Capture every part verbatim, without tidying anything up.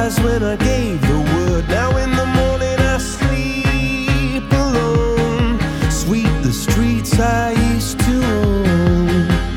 eyes when I gave the word. Now in the morning I sleep alone. Sweep the streets I used to own.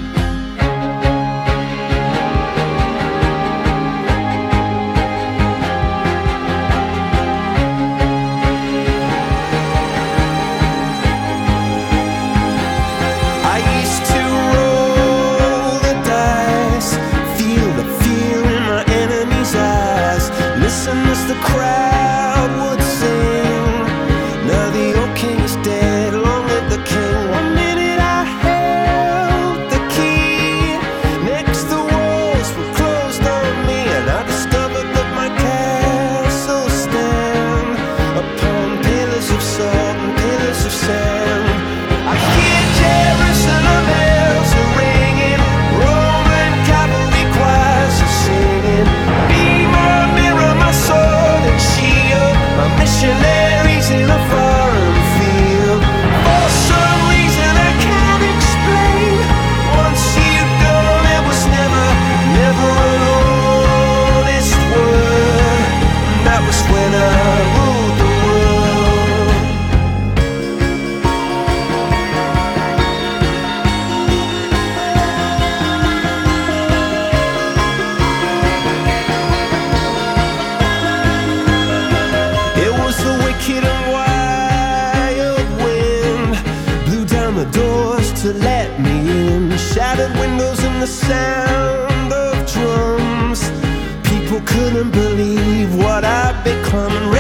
I used to roll the dice, feel the fear in my enemy's eyes, listen as the crowd would sing. Now the old king is dead, long live the king. One minute I held the key, next the walls were closed on me, and I discovered that my castle stand upon pillars of salt and pillars of sand. I hear Jerusalem bells are ringing, Roman cavalry choirs are singing. Be my mirror, my sword and shield, my missionaries in a foreign field. For some reason I can't explain, once you'd gone it was never, never an honest word. And that was when I ruled the world. It was the wicked and wild wind, blew down the doors to let me in, shattered windows and the sound of drums. People couldn't believe what I'd become, and